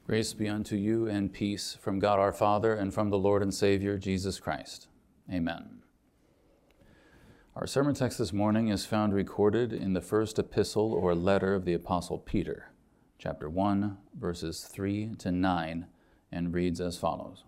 Grace be unto you and peace from God our Father and from the Lord and Savior Jesus Christ. Amen. Our sermon text this morning is found recorded in the first epistle or letter of the Apostle Peter, chapter 1, verses 3 to 9, and reads as follows.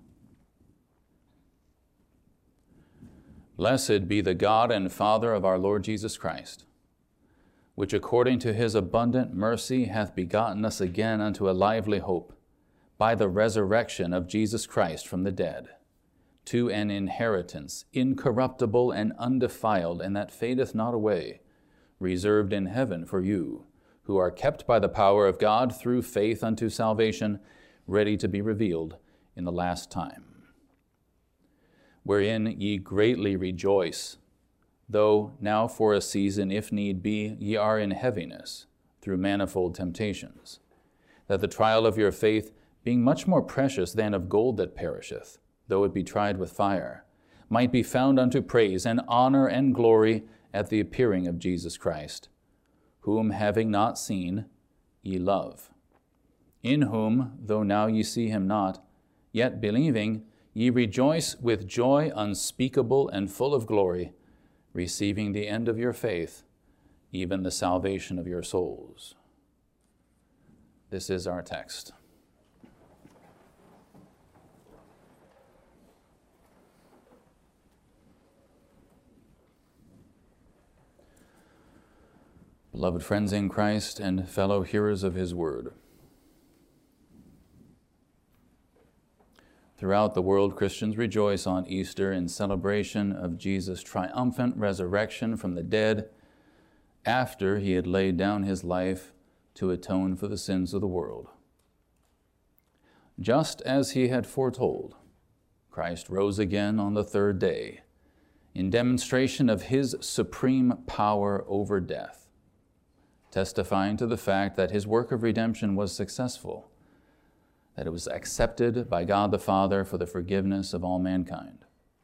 Blessed be the God and Father of our Lord Jesus Christ, which according to his abundant mercy hath begotten us again unto a lively hope, by the resurrection of Jesus Christ from the dead, to an inheritance incorruptible and undefiled, and that fadeth not away, reserved in heaven for you, who are kept by the power of God through faith unto salvation, ready to be revealed in the last time. Wherein ye greatly rejoice, though now for a season, if need be, ye are in heaviness, through manifold temptations, that the trial of your faith, being much more precious than of gold that perisheth, though it be tried with fire, might be found unto praise and honor and glory at the appearing of Jesus Christ, whom having not seen, ye love, in whom, though now ye see him not, yet believing, ye rejoice with joy unspeakable and full of glory, receiving the end of your faith, even the salvation of your souls. This is our text. Beloved friends in Christ and fellow hearers of his word, throughout the world, Christians rejoice on Easter in celebration of Jesus' triumphant resurrection from the dead after he had laid down his life to atone for the sins of the world. Just as he had foretold, Christ rose again on the third day in demonstration of his supreme power over death, testifying to the fact that his work of redemption was successful, that it was accepted by God the Father for the forgiveness of all mankind.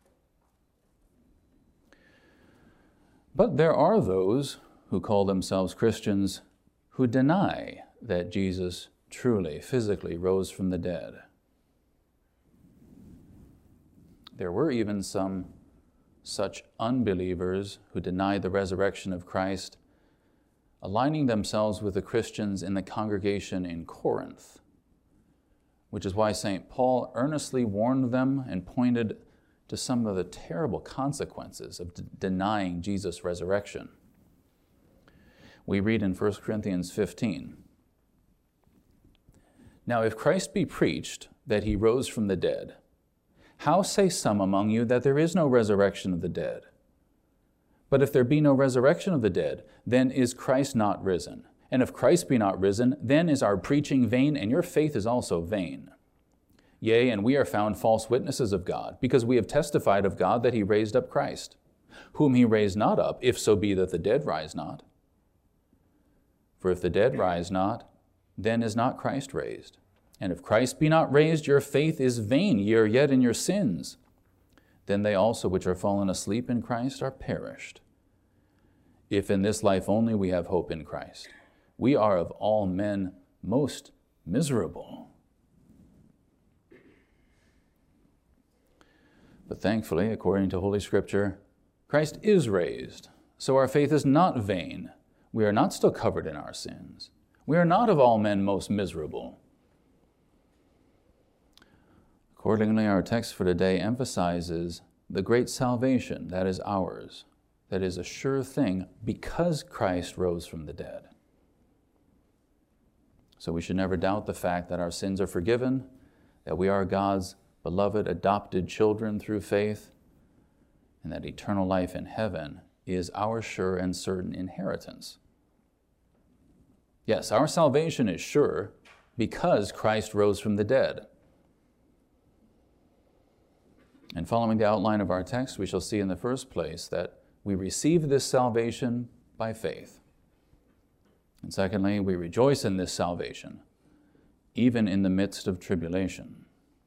But there are those who call themselves Christians who deny that Jesus truly, physically rose from the dead. There were even some such unbelievers who denied the resurrection of Christ, aligning themselves with the Christians in the congregation in Corinth, which is why St. Paul earnestly warned them and pointed to some of the terrible consequences of denying Jesus' resurrection. We read in 1 Corinthians 15, "Now if Christ be preached that he rose from the dead, how say some among you that there is no resurrection of the dead? But if there be no resurrection of the dead, then is Christ not risen? And if Christ be not risen, then is our preaching vain, and your faith is also vain. Yea, and we are found false witnesses of God, because we have testified of God that he raised up Christ, whom he raised not up, if so be that the dead rise not. For if the dead rise not, then is not Christ raised. And if Christ be not raised, your faith is vain, ye are yet in your sins. Then they also which are fallen asleep in Christ are perished. If in this life only we have hope in Christ, we are of all men most miserable. But thankfully, according to Holy Scripture, Christ is raised, so our faith is not vain. We are not still covered in our sins. We are not of all men most miserable. Accordingly, our text for today emphasizes the great salvation that is ours, that is a sure thing because Christ rose from the dead. So we should never doubt the fact that our sins are forgiven, that we are God's beloved adopted children through faith, and that eternal life in heaven is our sure and certain inheritance. Yes, our salvation is sure because Christ rose from the dead. And following the outline of our text, we shall see in the first place that we receive this salvation by faith. And secondly, we rejoice in this salvation, even in the midst of tribulation.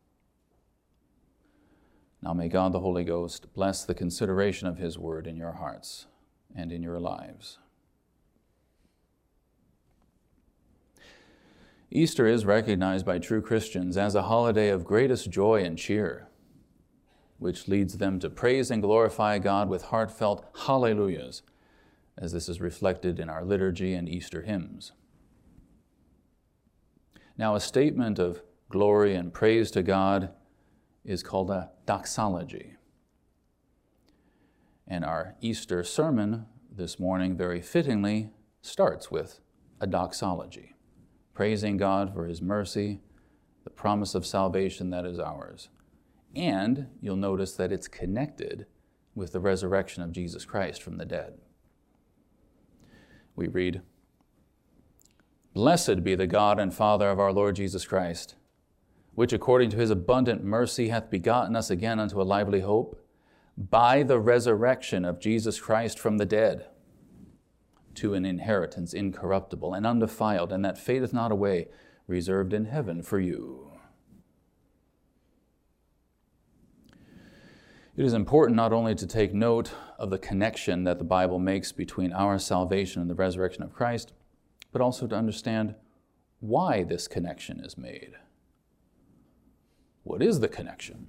Now may God the Holy Ghost bless the consideration of his word in your hearts and in your lives. Easter is recognized by true Christians as a holiday of greatest joy and cheer, which leads them to praise and glorify God with heartfelt hallelujahs, as this is reflected in our liturgy and Easter hymns. Now, a statement of glory and praise to God is called a doxology. And our Easter sermon this morning very fittingly starts with a doxology, praising God for His mercy, the promise of salvation that is ours. And you'll notice that it's connected with the resurrection of Jesus Christ from the dead. We read, "Blessed be the God and Father of our Lord Jesus Christ, which according to His abundant mercy hath begotten us again unto a lively hope, by the resurrection of Jesus Christ from the dead, to an inheritance incorruptible and undefiled, and that fadeth not away, reserved in heaven for you." It is important not only to take note of the connection that the Bible makes between our salvation and the resurrection of Christ, but also to understand why this connection is made. What is the connection?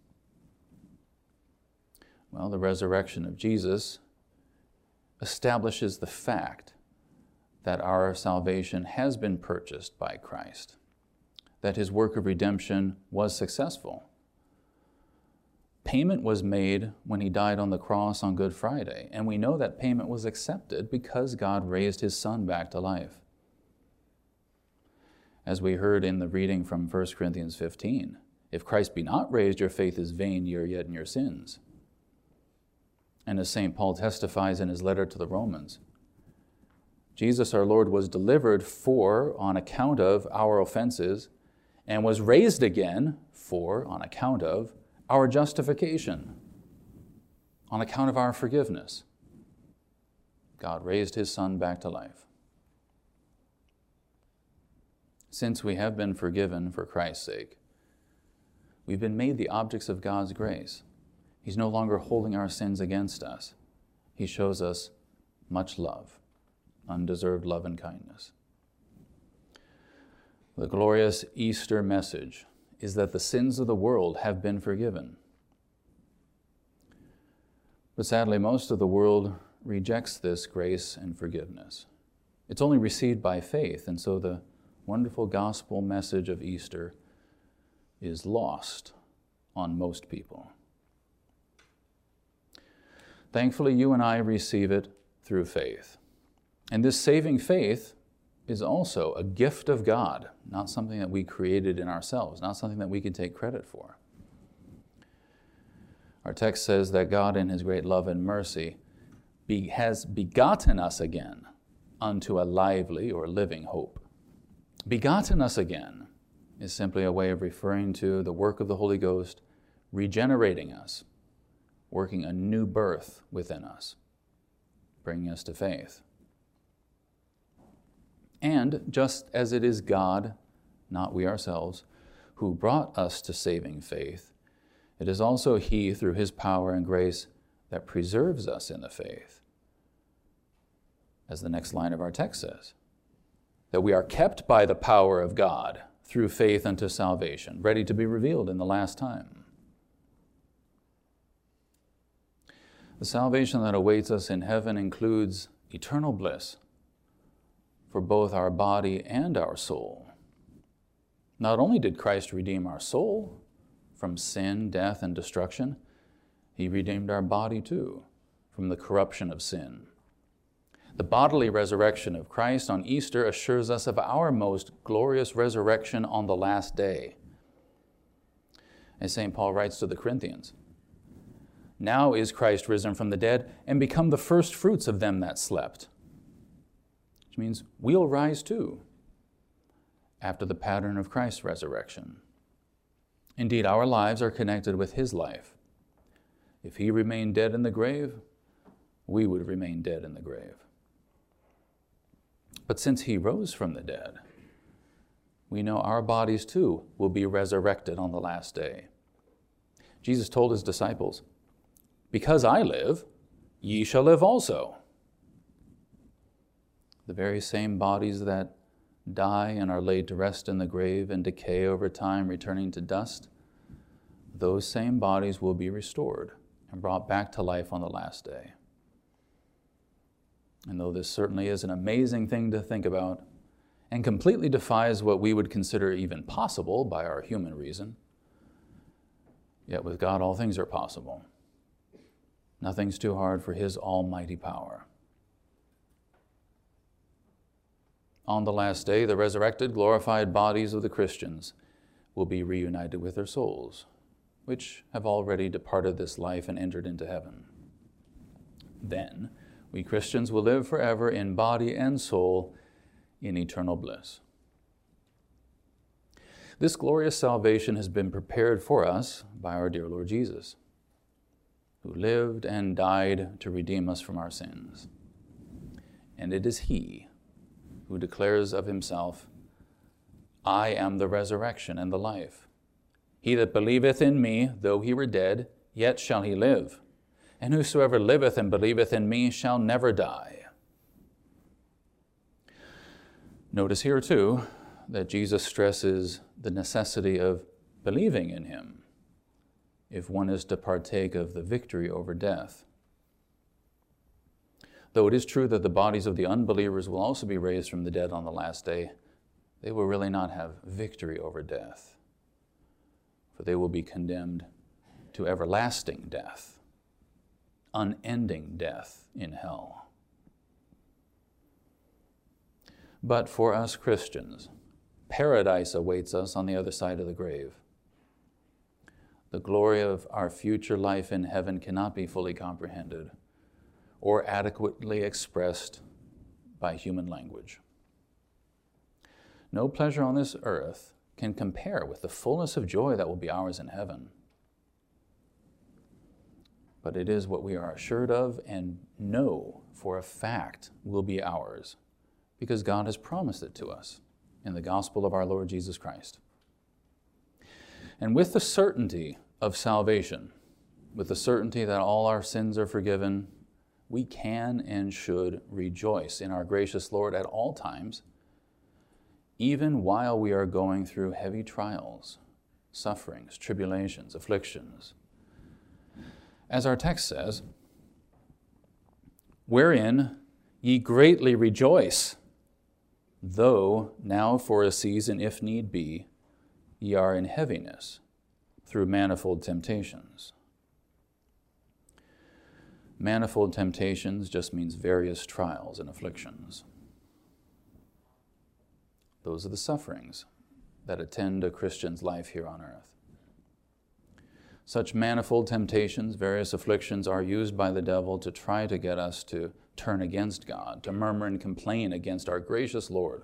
Well, the resurrection of Jesus establishes the fact that our salvation has been purchased by Christ, that His work of redemption was successful. Payment was made when He died on the cross on Good Friday, and we know that payment was accepted because God raised His Son back to life. As we heard in the reading from 1 Corinthians 15, if Christ be not raised, your faith is vain, ye are yet in your sins. And as St. Paul testifies in his letter to the Romans, Jesus our Lord was delivered on account of our offenses, and was raised again on account of our justification, on account of our forgiveness. God raised His Son back to life. Since we have been forgiven for Christ's sake, we've been made the objects of God's grace. He's no longer holding our sins against us. He shows us much love, undeserved love and kindness. The glorious Easter message is that the sins of the world have been forgiven. But sadly, most of the world rejects this grace and forgiveness. It's only received by faith, and so the wonderful gospel message of Easter is lost on most people. Thankfully, you and I receive it through faith. And this saving faith is also a gift of God, not something that we created in ourselves, not something that we can take credit for. Our text says that God in His great love and mercy has begotten us again unto a lively or living hope. Begotten us again is simply a way of referring to the work of the Holy Ghost regenerating us, working a new birth within us, bringing us to faith. And just as it is God, not we ourselves, who brought us to saving faith, it is also He, through His power and grace, that preserves us in the faith. As the next line of our text says, that we are kept by the power of God through faith unto salvation, ready to be revealed in the last time. The salvation that awaits us in heaven includes eternal bliss for both our body and our soul. Not only did Christ redeem our soul from sin, death, and destruction, He redeemed our body too from the corruption of sin. The bodily resurrection of Christ on Easter assures us of our most glorious resurrection on the last day. As St. Paul writes to the Corinthians, "Now is Christ risen from the dead and become the first fruits of them that slept." Which means we'll rise too, after the pattern of Christ's resurrection. Indeed, our lives are connected with His life. If He remained dead in the grave, we would remain dead in the grave. But since He rose from the dead, we know our bodies too will be resurrected on the last day. Jesus told His disciples, "Because I live, ye shall live also." The very same bodies that die and are laid to rest in the grave and decay over time, returning to dust, those same bodies will be restored and brought back to life on the last day. And though this certainly is an amazing thing to think about and completely defies what we would consider even possible by our human reason, yet with God all things are possible. Nothing's too hard for His almighty power. On the last day, the resurrected, glorified bodies of the Christians will be reunited with their souls, which have already departed this life and entered into heaven. Then, we Christians will live forever in body and soul in eternal bliss. This glorious salvation has been prepared for us by our dear Lord Jesus, who lived and died to redeem us from our sins. And it is He who declares of Himself, I am the resurrection and the life. He that believeth in me, though he were dead, yet shall he live. And whosoever liveth and believeth in me shall never die. Notice here, too, that Jesus stresses the necessity of believing in Him if one is to partake of the victory over death. Though it is true that the bodies of the unbelievers will also be raised from the dead on the last day, they will really not have victory over death, for they will be condemned to everlasting death, unending death in hell. But for us Christians, paradise awaits us on the other side of the grave. The glory of our future life in heaven cannot be fully comprehended or adequately expressed by human language. No pleasure on this earth can compare with the fullness of joy that will be ours in heaven. But it is what we are assured of and know for a fact will be ours, because God has promised it to us in the gospel of our Lord Jesus Christ. And with the certainty of salvation, with the certainty that all our sins are forgiven, we can and should rejoice in our gracious Lord at all times, even while we are going through heavy trials, sufferings, tribulations, afflictions. As our text says, wherein ye greatly rejoice, though now for a season, if need be, ye are in heaviness through manifold temptations. Manifold temptations just means various trials and afflictions. Those are the sufferings that attend a Christian's life here on earth. Such manifold temptations, various afflictions, are used by the devil to try to get us to turn against God, to murmur and complain against our gracious Lord.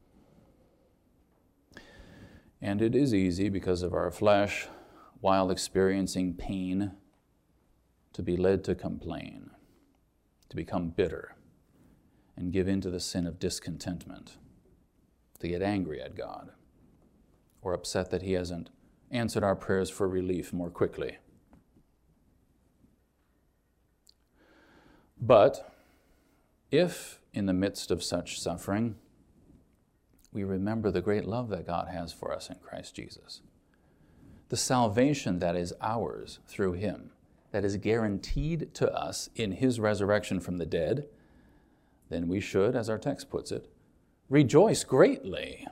And it is easy, because of our flesh, while experiencing pain, to be led to complain, to become bitter, and give in to the sin of discontentment, to get angry at God, or upset that He hasn't answered our prayers for relief more quickly. But if, in the midst of such suffering, we remember the great love that God has for us in Christ Jesus, the salvation that is ours through Him, that is guaranteed to us in His resurrection from the dead, then we should, as our text puts it, rejoice greatly.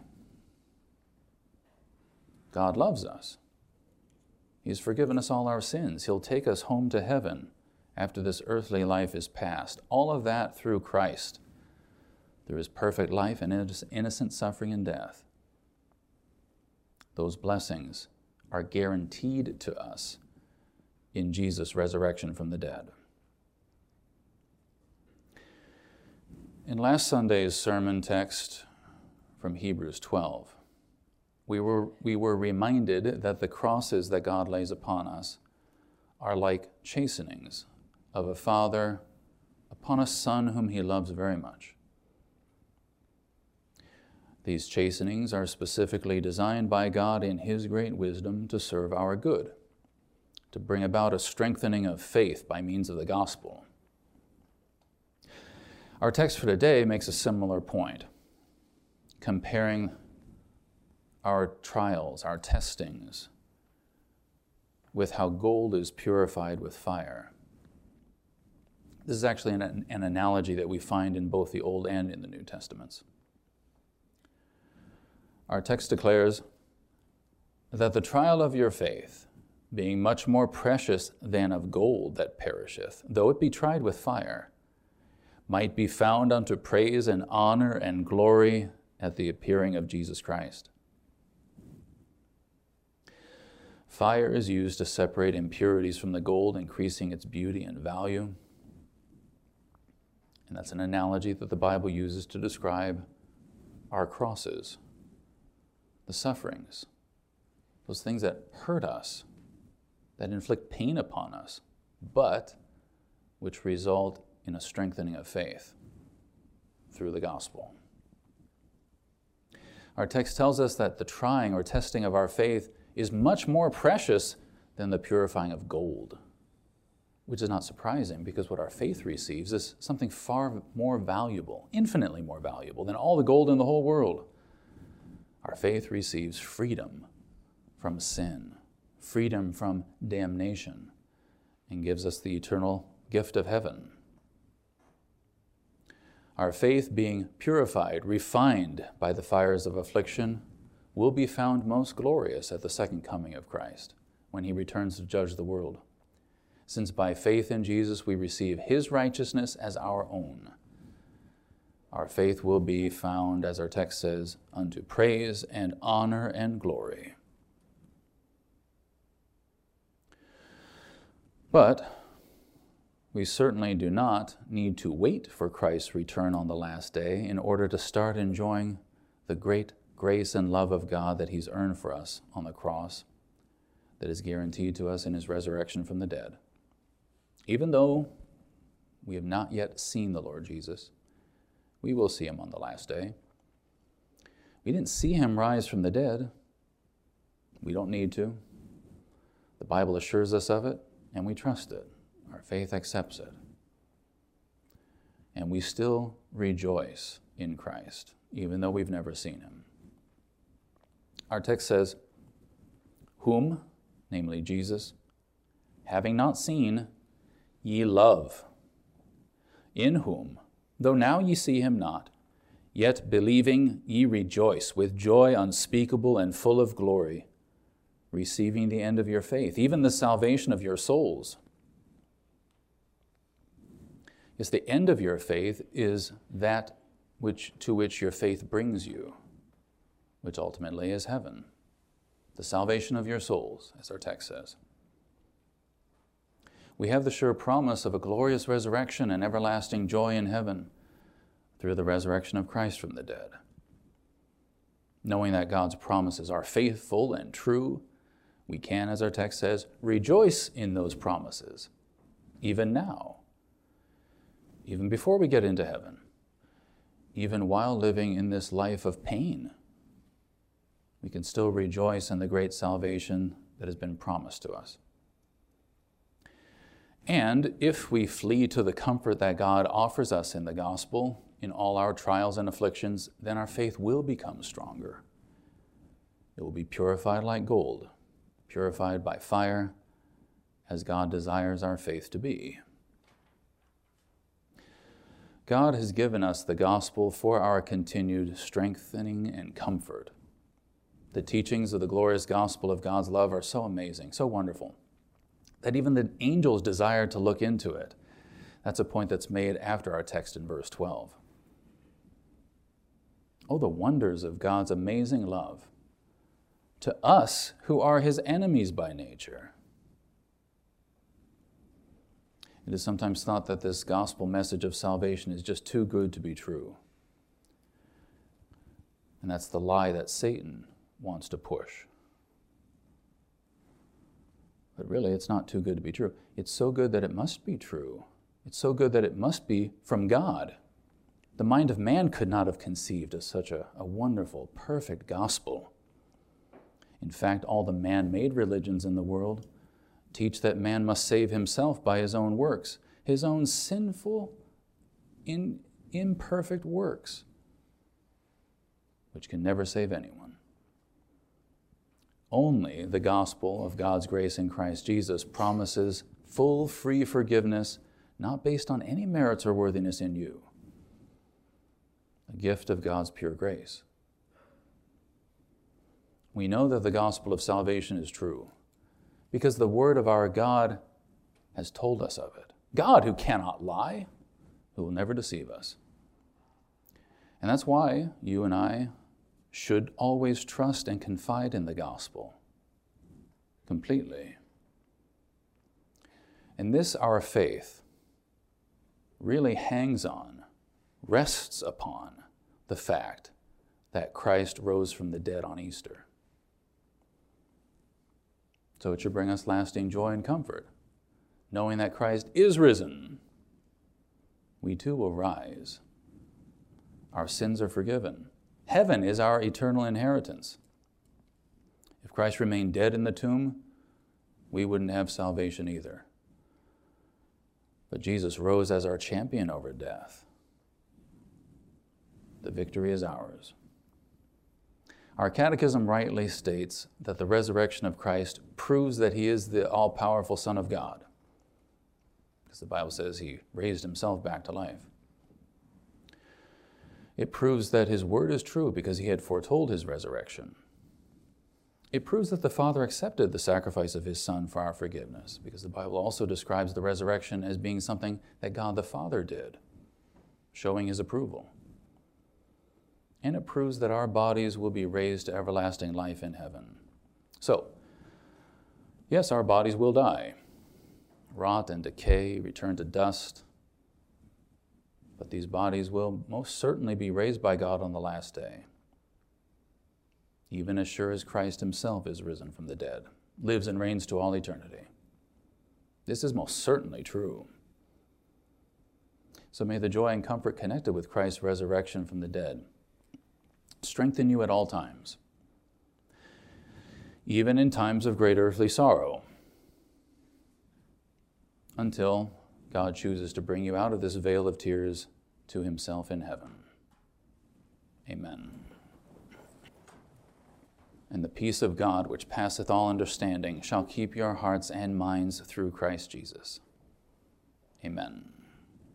God loves us. He's forgiven us all our sins. He'll take us home to heaven after this earthly life is past. All of that through Christ, through His perfect life and innocent suffering and death. Those blessings are guaranteed to us in Jesus' resurrection from the dead. In last Sunday's sermon text from Hebrews 12, we were reminded that the crosses that God lays upon us are like chastenings of a father upon a son whom He loves very much. These chastenings are specifically designed by God in His great wisdom to serve our good, to bring about a strengthening of faith by means of the gospel. Our text for today makes a similar point. comparing our trials, our testings, with how gold is purified with fire. This is actually an analogy that we find in both the Old and in the New Testaments. Our text declares that the trial of your faith, being much more precious than of gold that perisheth, though it be tried with fire, might be found unto praise and honor and glory at the appearing of Jesus Christ. Fire is used to separate impurities from the gold, increasing its beauty and value. And that's an analogy that the Bible uses to describe our crosses, the sufferings, those things that hurt us, that inflict pain upon us, but which result in a strengthening of faith through the gospel. Our text tells us that the trying or testing of our faith is much more precious than the purifying of gold, which is not surprising because what our faith receives is something far more valuable, infinitely more valuable than all the gold in the whole world. Our faith receives freedom from sin, freedom from damnation, and gives us the eternal gift of heaven. Our faith, being purified, refined by the fires of affliction, will be found most glorious at the second coming of Christ, when he returns to judge the world. Since by faith in Jesus we receive his righteousness as our own, our faith will be found, as our text says, unto praise and honor and glory. But we certainly do not need to wait for Christ's return on the last day in order to start enjoying the great grace and love of God that he's earned for us on the cross, that is guaranteed to us in his resurrection from the dead. Even though we have not yet seen the Lord Jesus, we will see him on the last day. We didn't see him rise from the dead. We don't need to. The Bible assures us of it, and we trust it. Our faith accepts it. And we still rejoice in Christ, even though we've never seen him. Our text says, whom, namely Jesus, having not seen, ye love, in whom, though now ye see him not, yet believing ye rejoice with joy unspeakable and full of glory, receiving the end of your faith, even the salvation of your souls. Yes, the end of your faith is that to which your faith brings you, which ultimately is heaven, the salvation of your souls, as our text says. We have the sure promise of a glorious resurrection and everlasting joy in heaven through the resurrection of Christ from the dead. Knowing that God's promises are faithful and true, we can, as our text says, rejoice in those promises, even now, even before we get into heaven, even while living in this life of pain. We can still rejoice in the great salvation that has been promised to us. And if we flee to the comfort that God offers us in the gospel, in all our trials and afflictions, then our faith will become stronger. It will be purified like gold, purified by fire, as God desires our faith to be. God has given us the gospel for our continued strengthening and comfort. The teachings of the glorious gospel of God's love are so amazing, so wonderful, that even the angels desire to look into it. That's a point that's made after our text in verse 12. Oh, the wonders of God's amazing love to us who are his enemies by nature. It is sometimes thought that this gospel message of salvation is just too good to be true. And that's the lie that Satan wants to push. But really, it's not too good to be true. It's so good that it must be true. It's so good that it must be from God. The mind of man could not have conceived of such a wonderful, perfect gospel. In fact, all the man-made religions in the world teach that man must save himself by his own works, his own sinful, imperfect works. which can never save anyone. Only the gospel of God's grace in Christ Jesus promises full, free forgiveness, not based on any merits or worthiness in you. A gift of God's pure grace. We know that the gospel of salvation is true because the word of our God has told us of it. God, who cannot lie, who will never deceive us. And that's why you and I should always trust and confide in the gospel completely. And this, our faith, really hangs on, rests upon the fact that Christ rose from the dead on Easter. So it should bring us lasting joy and comfort, knowing that Christ is risen. We too will rise. Our sins are forgiven. Heaven is our eternal inheritance. If Christ remained dead in the tomb, we wouldn't have salvation either. But Jesus rose as our champion over death. The victory is ours. Our catechism rightly states that the resurrection of Christ proves that he is the all-powerful Son of God, because the Bible says he raised himself back to life. It proves that his word is true because he had foretold his resurrection. It proves that the Father accepted the sacrifice of his Son for our forgiveness, because the Bible also describes the resurrection as being something that God the Father did, showing his approval. And it proves that our bodies will be raised to everlasting life in heaven. So, yes, our bodies will die, rot and decay, return to dust, but these bodies will most certainly be raised by God on the last day, even as sure as Christ himself is risen from the dead, lives and reigns to all eternity. This is most certainly true. So may the joy and comfort connected with Christ's resurrection from the dead strengthen you at all times, even in times of great earthly sorrow, until God chooses to bring you out of this vale of tears to himself in heaven. Amen. And the peace of God, which passeth all understanding, shall keep your hearts and minds through Christ Jesus. Amen.